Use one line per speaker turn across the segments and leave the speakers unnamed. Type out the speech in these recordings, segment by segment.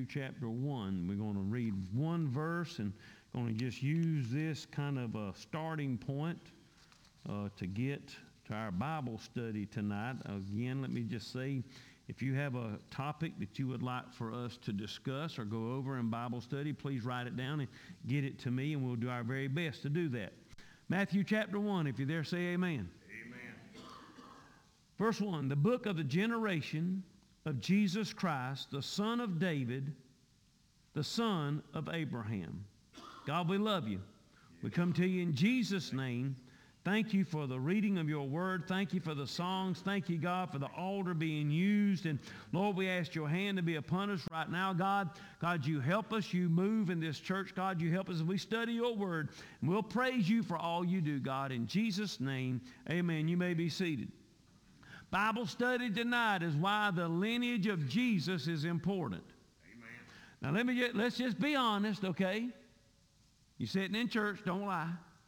Matthew chapter 1. We're going to read one verse and going to just use this kind of a starting point to get to our Bible study tonight. Again, let me just say, if you have a topic that you would like for us to discuss or go over in Bible study, please write it down and get it to me, and we'll do our very best to do that. Matthew chapter 1, if you're there, say amen.
Amen.
Verse 1, the book of the generation of Jesus Christ, the son of David, the son of Abraham. God, we love you. We come to you in Jesus' name. Thank you for the reading of your word. Thank you for the songs. Thank you, God, for the altar being used. And Lord, we ask your hand to be upon us right now, God. God, you help us. You move in this church. God, you help us as we study your word. And we'll praise you for all you do, God. In Jesus' name, amen. You may be seated. Bible study tonight is why the lineage of Jesus is important.
Amen.
Now, let's just be honest, okay? You're sitting in church, don't lie.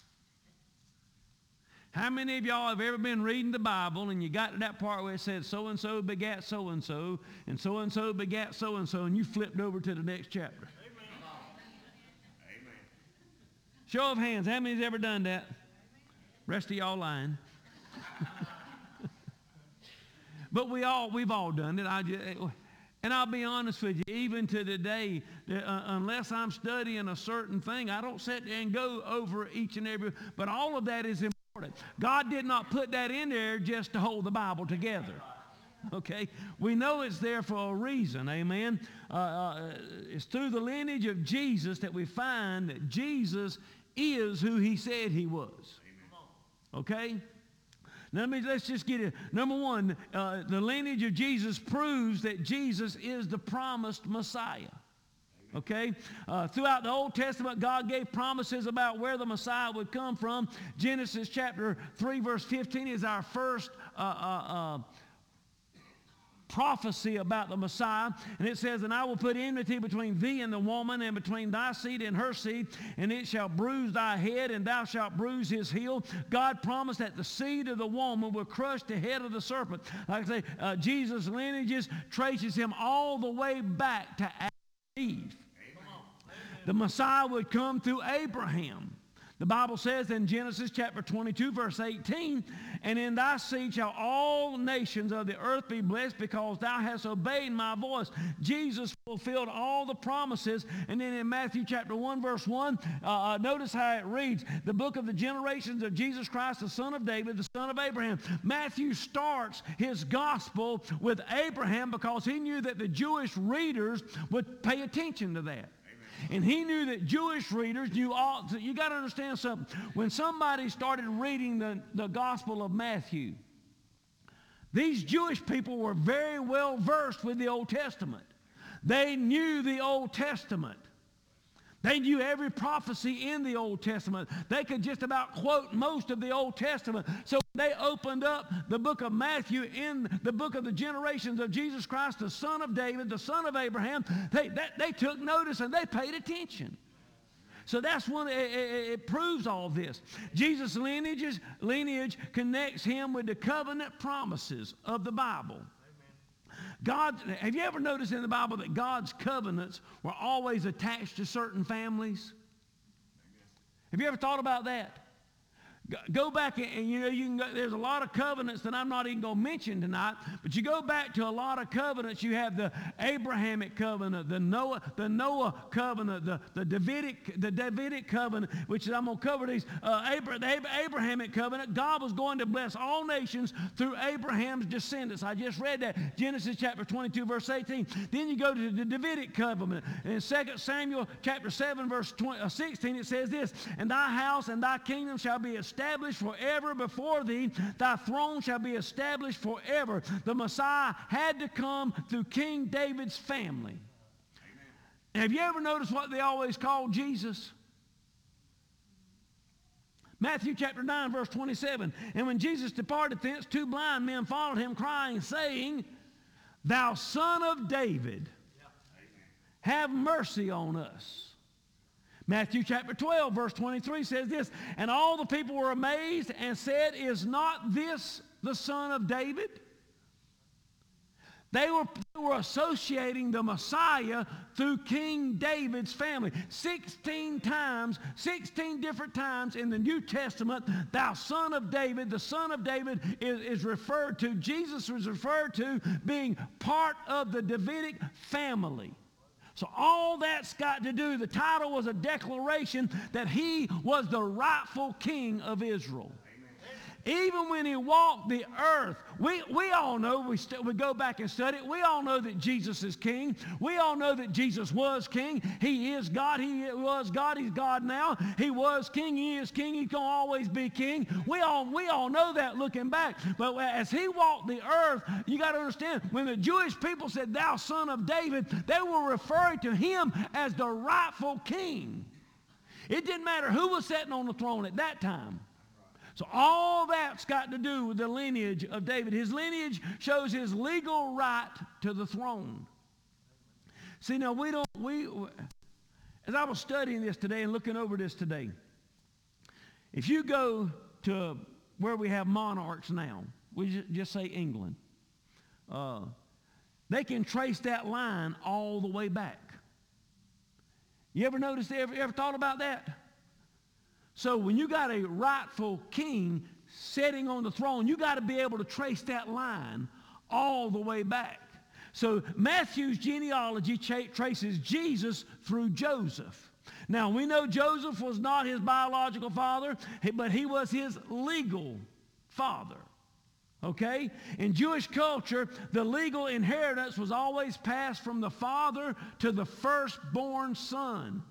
How many of y'all have ever been reading the Bible and you got to that part where it says so-and-so begat so-and-so and so-and-so begat so-and-so, and you flipped over to the next chapter?
Amen.
Show of hands, how many has ever done that? Rest of y'all lying. But we've all done it. And I'll be honest with you, even to today, unless I'm studying a certain thing, I don't sit there and go over each and every, but all of that is important. God did not put that in there just to hold the Bible together. Okay? We know it's there for a reason, amen? It's through the lineage of Jesus that we find that Jesus is who he said he was. Okay? Now let's just get it. Number one, the lineage of Jesus proves that Jesus is the promised Messiah. Okay? Throughout the Old Testament, God gave promises about where the Messiah would come from. Genesis chapter 3, verse 15 is our first prophecy about the Messiah. And it says, and I will put enmity between thee and the woman, and between thy seed and her seed, and it shall bruise thy head, and thou shalt bruise his heel. God promised that the seed of the woman will crush the head of the serpent. Like I say, Jesus' lineages traces him all the way back to Adam and Eve. The Messiah would come through Abraham. The Bible says in Genesis chapter 22, verse 18, and in thy seed shall all nations of the earth be blessed, because thou hast obeyed my voice. Jesus fulfilled all the promises. And then in Matthew chapter 1, verse 1, notice how it reads, the book of the generations of Jesus Christ, the son of David, the son of Abraham. Matthew starts his gospel with Abraham because he knew that the Jewish readers would pay attention to that. And he knew that Jewish readers knew all. So you got to understand something. When somebody started reading the Gospel of Matthew, these Jewish people were very well versed with the Old Testament. They knew the Old Testament. They knew every prophecy in the Old Testament. They could just about quote most of the Old Testament. So they opened up the book of Matthew in the book of the generations of Jesus Christ, the son of David, the son of Abraham. They took notice and they paid attention. So that's one, it proves all this. Jesus' lineage connects him with the covenant promises of the Bible. God, have you ever noticed in the Bible that God's covenants were always attached to certain families? Have you ever thought about that? Go back and you know, there's a lot of covenants that I'm not even going to mention tonight, but you go back to a lot of covenants. You have the Abrahamic covenant, the Noah covenant, the Davidic covenant, which I'm going to cover these. The Abrahamic covenant, God was going to bless all nations through Abraham's descendants. I just read that, Genesis chapter 22, verse 18. Then you go to the Davidic covenant. In 2 Samuel chapter 7, verse 16, it says this, and thy house and thy kingdom shall be established forever before thee. Thy throne shall be established forever. The Messiah had to come through King David's family. Amen. Have you ever noticed what they always called Jesus? Matthew chapter 9, verse 27. And when Jesus departed thence, two blind men followed him, crying, saying, Thou son of David, have mercy on us. Matthew chapter 12, verse 23 says this, and all the people were amazed and said, Is not this the son of David? They were associating the Messiah through King David's family. 16 times, 16 different times in the New Testament, thou son of David, the son of David is referred to. Jesus was referred to being part of the Davidic family. So all that's got to do, the title was a declaration that he was the rightful king of Israel. Even when he walked the earth, we all know, we go back and study it, we all know that Jesus is king. We all know that Jesus was king. He is God. He was God. He's God now. He was king. He is king. He's going to always be king. We all know that looking back. But as he walked the earth, you got to understand, when the Jewish people said, thou son of David, they were referring to him as the rightful king. It didn't matter who was sitting on the throne at that time. So all that's got to do with the lineage of David. His lineage shows his legal right to the throne. See, now as I was studying this today and looking over this today, if you go to where we have monarchs now, we just say England, they can trace that line all the way back. You ever noticed, ever thought about that? So when you got a rightful king sitting on the throne, you got to be able to trace that line all the way back. So Matthew's genealogy traces Jesus through Joseph. Now we know Joseph was not his biological father, but he was his legal father. Okay? In Jewish culture, the legal inheritance was always passed from the father to the firstborn son.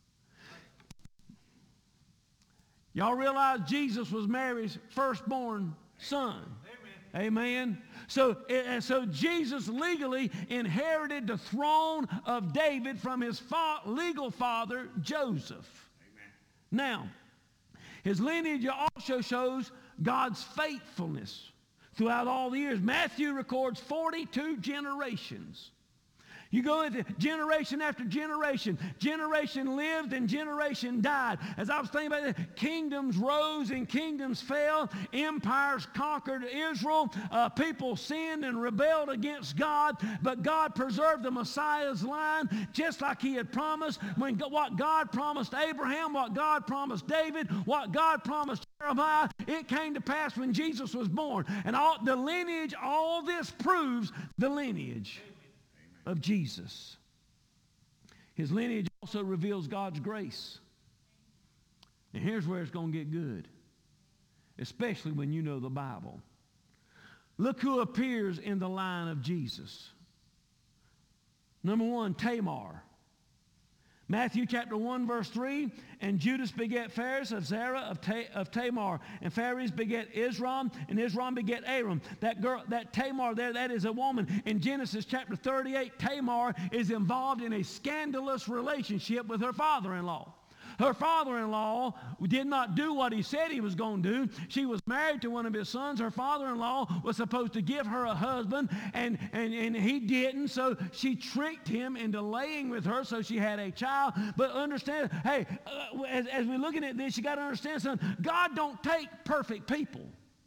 Y'all realize Jesus was Mary's firstborn son. Amen. So Jesus legally inherited the throne of David from his legal father, Joseph. Amen. Now, his lineage also shows God's faithfulness throughout all the years. Matthew records 42 generations. You go into generation after generation. Generation lived and generation died. As I was thinking about it, kingdoms rose and kingdoms fell. Empires conquered Israel. People sinned and rebelled against God. But God preserved the Messiah's line just like he had promised. What God promised Abraham, what God promised David, what God promised Jeremiah, it came to pass when Jesus was born. And the lineage, all this proves the lineage of Jesus. His lineage also reveals God's grace. And here's where it's going to get good, especially when you know the Bible. Look who appears in the line of Jesus. Number one, Tamar. Matthew chapter 1, verse 3, and Judas begat Phares of Zerah of Tamar, and Phares begat Isram, and Isram begat Aram. That girl, that Tamar there, that is a woman. In Genesis chapter 38, Tamar is involved in a scandalous relationship with her father-in-law. Her father-in-law did not do what he said he was going to do. She was married to one of his sons. Her father-in-law was supposed to give her a husband, and he didn't, so she tricked him into laying with her, so she had a child. But understand, hey, as we're looking at this, you got to understand something. God don't take perfect people.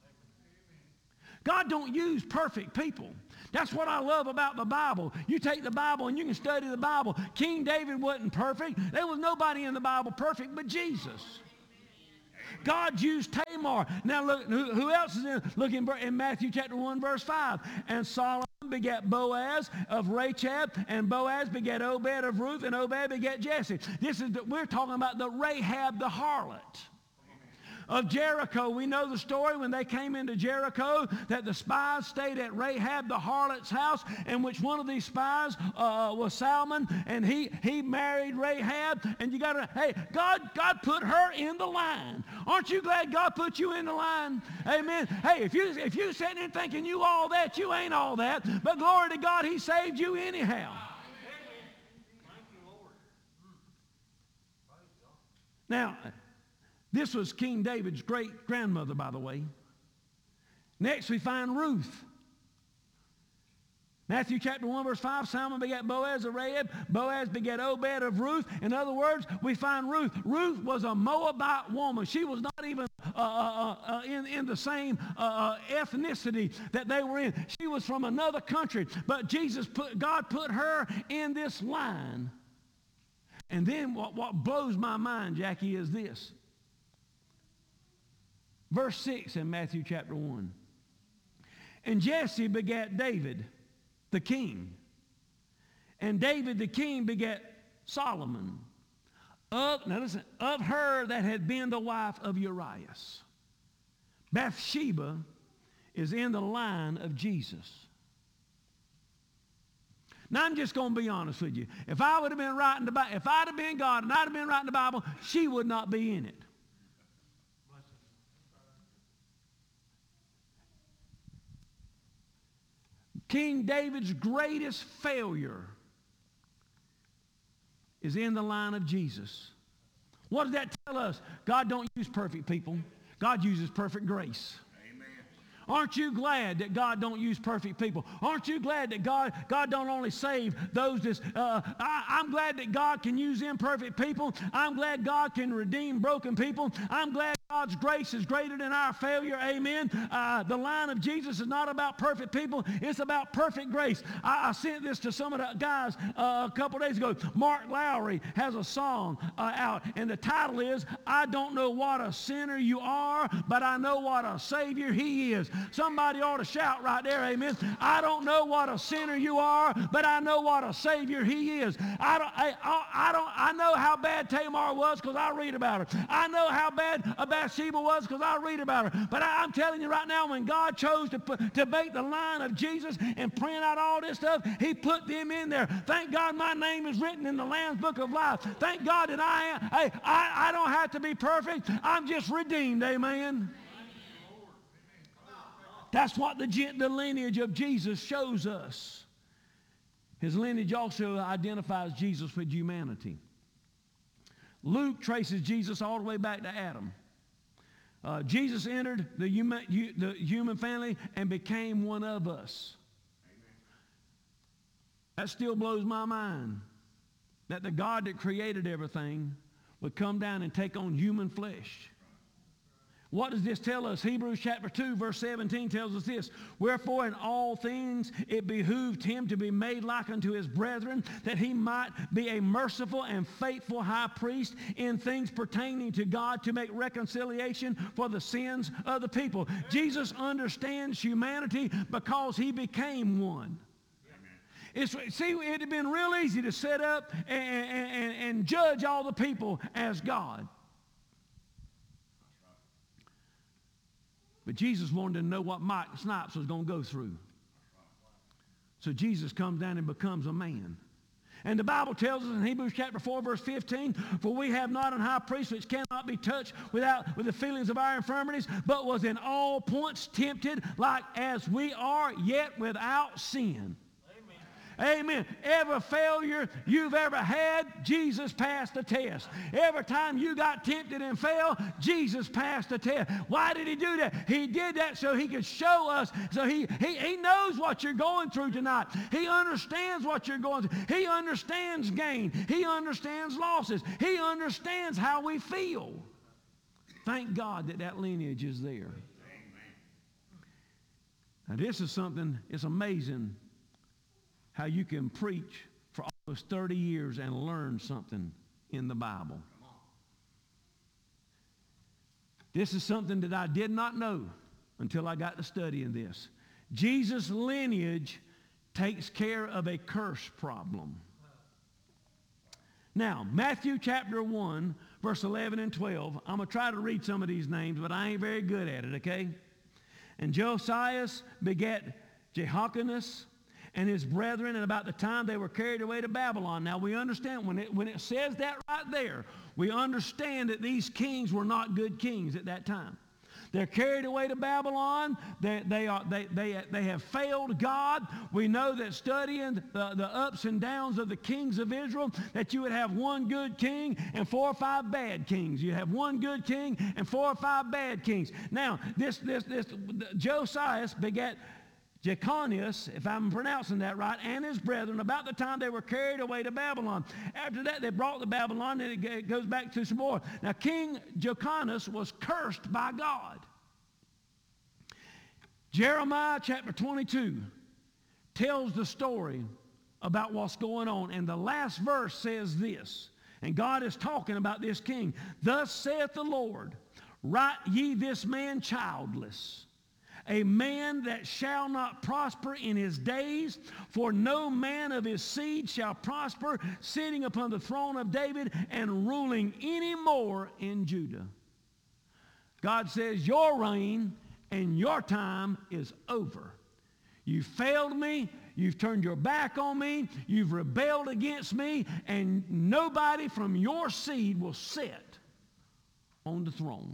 God don't use perfect people. That's what I love about the Bible. You take the Bible and you can study the Bible. King David wasn't perfect. There was nobody in the Bible perfect but Jesus. God used Tamar. Now look, who else is in? Look in Matthew chapter 1, verse 5. And Solomon begat Boaz of Rachab, and Boaz begat Obed of Ruth, and Obed begat Jesse. We're talking about the Rahab the harlot of Jericho. We know the story when they came into Jericho, that the spies stayed at Rahab the harlot's house, in which one of these spies was Salmon, and he married Rahab. And you got to, hey, God put her in the line. Aren't you glad God put you in the line? Amen. Hey, if you sitting there thinking you all that, you ain't all that. But glory to God, he saved you anyhow. Now, this was King David's great-grandmother, by the way. Next, we find Ruth. Matthew chapter 1, verse 5, Salmon begat Boaz of Rahab. Boaz begat Obed of Ruth. In other words, we find Ruth. Ruth was a Moabite woman. She was not even in the same ethnicity that they were in. She was from another country. But God put her in this line. And then what blows my mind, Jackie, is this. Verse 6 in Matthew chapter 1. And Jesse begat David, the king. And David the king begat Solomon. Now listen, of her that had been the wife of Urias. Bathsheba is in the line of Jesus. Now I'm just going to be honest with you. If I would have been writing the Bible, if I'd have been God and I'd have been writing the Bible, she would not be in it. King David's greatest failure is in the line of Jesus. What does that tell us? God don't use perfect people. God uses perfect grace. Aren't you glad that God don't use perfect people? Aren't you glad that God don't only save those that... I'm glad that God can use imperfect people. I'm glad God can redeem broken people. I'm glad God's grace is greater than our failure. Amen. The line of Jesus is not about perfect people. It's about perfect grace. I sent this to some of the guys a couple days ago. Mark Lowry has a song out, and the title is, I don't know what a sinner you are, but I know what a Savior He is. Somebody ought to shout right there, amen. I don't know what a sinner you are, but I know what a Savior He is. I know how bad Tamar was because I read about her. I know how bad Bathsheba was because I read about her. But I'm telling you right now, when God chose to make the line of Jesus and print out all this stuff, He put them in there. Thank God my name is written in the Lamb's Book of Life. Thank God that I don't have to be perfect. I'm just redeemed, amen. That's what the lineage of Jesus shows us. His lineage also identifies Jesus with humanity. Luke traces Jesus all the way back to Adam. Jesus entered the human family and became one of us. That still blows my mind, that the God that created everything would come down and take on human flesh. What does this tell us? Hebrews chapter 2, verse 17 tells us this. Wherefore in all things it behooved him to be made like unto his brethren, that he might be a merciful and faithful high priest in things pertaining to God, to make reconciliation for the sins of the people. Jesus understands humanity because he became one. See, it had been real easy to set up and judge all the people as God. But Jesus wanted to know what Mike Snipes was going to go through. So Jesus comes down and becomes a man. And the Bible tells us in Hebrews chapter 4, verse 15, for we have not an high priest which cannot be touched with the feelings of our infirmities, but was in all points tempted like as we are, yet without sin. Amen. Every failure you've ever had, Jesus passed the test. Every time you got tempted and fell, Jesus passed the test. Why did he do that? He did that so he could show us. So he knows what you're going through tonight. He understands what you're going through. He understands gain. He understands losses. He understands how we feel. Thank God that lineage is there. Now this is something, it's amazing how you can preach for almost 30 years and learn something in the Bible. This is something that I did not know until I got to studying this. Jesus' lineage takes care of a curse problem. Now, Matthew chapter 1, verse 11 and 12. I'm going to try to read some of these names, but I ain't very good at it, okay? And Josias begat Jehoiakim and his brethren, and about the time they were carried away to Babylon. Now we understand, when it says that right there, we understand that these kings were not good kings at that time. They're carried away to Babylon. They have failed God. We know that studying the ups and downs of the kings of Israel, that you would have one good king and 4 or 5 bad kings. You have one good king and 4 or 5 bad kings. Now, this Josias begat Jeconias, if I'm pronouncing that right, and his brethren, about the time they were carried away to Babylon. After that, they brought to Babylon, and it goes back to some more. Now, King Jeconias was cursed by God. Jeremiah chapter 22 tells the story about what's going on. And the last verse says this, and God is talking about this king. Thus saith the Lord, write ye this man childless, a man that shall not prosper in his days, for no man of his seed shall prosper, sitting upon the throne of David and ruling any more in Judah. God says your reign and your time is over. You failed me. You've turned your back on me. You've rebelled against me. And nobody from your seed will sit on the throne.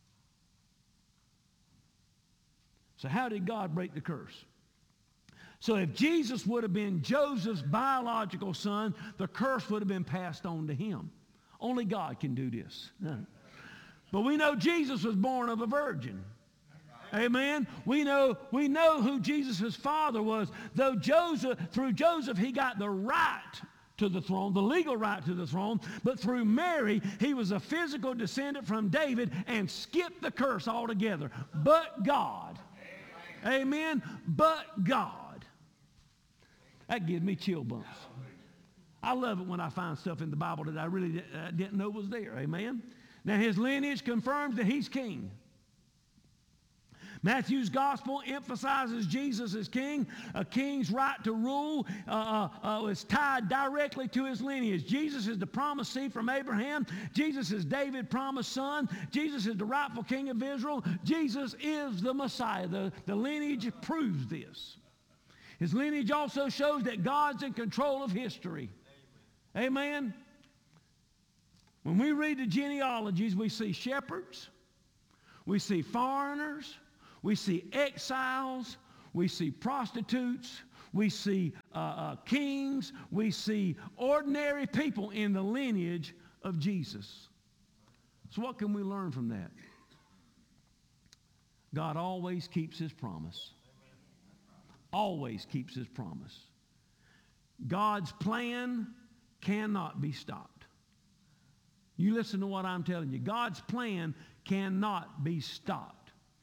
So how did God break the curse? So if Jesus would have been Joseph's biological son, the curse would have been passed on to him. Only God can do this. But we know Jesus was born of a virgin. Amen. We know who Jesus' father was. Though through Joseph, he got the right to the throne, the legal right to the throne. But through Mary, he was a physical descendant from David and skipped the curse altogether. But God. Amen. But God. That gives me chill bumps. I love it when I find stuff in the Bible that I really didn't know was there. Amen. Now his lineage confirms that he's king. Matthew's gospel emphasizes Jesus as king. A king's right to rule is tied directly to his lineage. Jesus is the promised seed from Abraham. Jesus is David's promised son. Jesus is the rightful king of Israel. Jesus is the Messiah. The lineage proves this. His lineage also shows that God's in control of history. Amen. When we read the genealogies, we see shepherds. We see foreigners. We see exiles, we see prostitutes, we see kings, we see ordinary people in the lineage of Jesus. So what can we learn from that? God always keeps his promise. Always keeps his promise. God's plan cannot be stopped. You listen to what I'm telling you. God's plan cannot be stopped.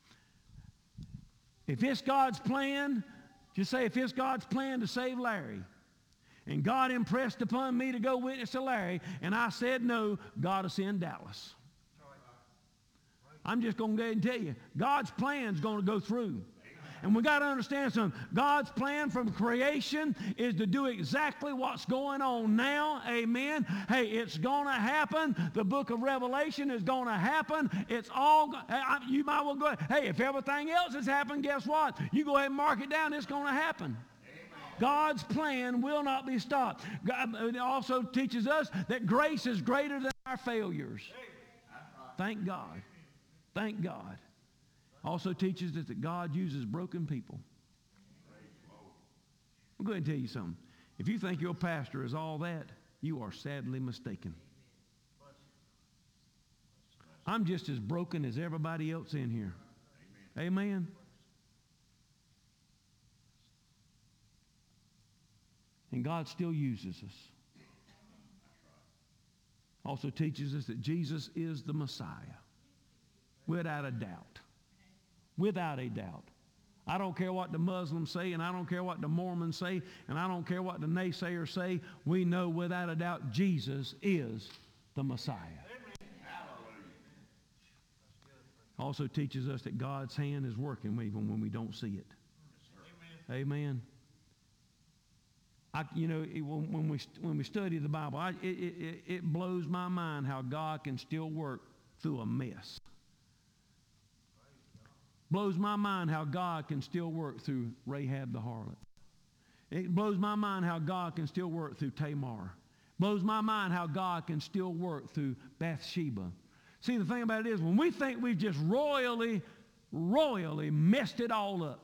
If it's God's plan, just say, if it's God's plan to save Larry, and God impressed upon me to go witness to Larry, and I said no, God will send Dallas. I'm just going to go ahead and tell you, God's plan is going to go through. And we got to understand something. God's plan from creation is to do exactly what's going on now. Amen. Hey, it's going to happen. The book of Revelation is going to happen. It's all, you might well go, hey, if everything else has happened, guess what? You go ahead and mark it down. It's going to happen. God's plan will not be stopped. God also teaches us that grace is greater than our failures. Thank God. Thank God. Also teaches us that God uses broken people. I'm going to tell you something. If you think your pastor is all that, you are sadly mistaken. I'm just as broken as everybody else in here. Amen. And God still uses us. Also teaches us that Jesus is the Messiah. Without a doubt. Without a doubt. I don't care what the Muslims say, and I don't care what the Mormons say, and I don't care what the naysayers say. We know without a doubt Jesus is the Messiah. Also teaches us that God's hand is working even when we don't see it. Amen. When we study the Bible, it blows my mind how God can still work through a mess. Blows my mind how God can still work through Rahab the harlot. It blows my mind how God can still work through Tamar. Blows my mind how God can still work through Bathsheba. See, the thing about it is, when we think we've just royally messed it all up,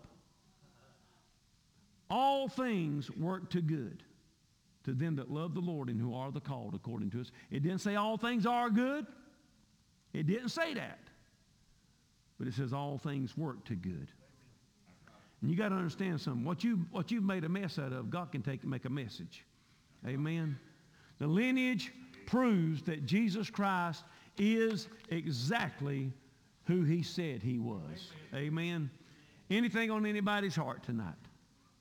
all things work to good to them that love the Lord and who are the called according to us. It didn't say all things are good. It didn't say that. But it says all things work to good. And you got to understand something. What you've made a mess out of, God can make a message. Amen. The lineage proves that Jesus Christ is exactly who he said he was. Amen. Anything on anybody's heart tonight?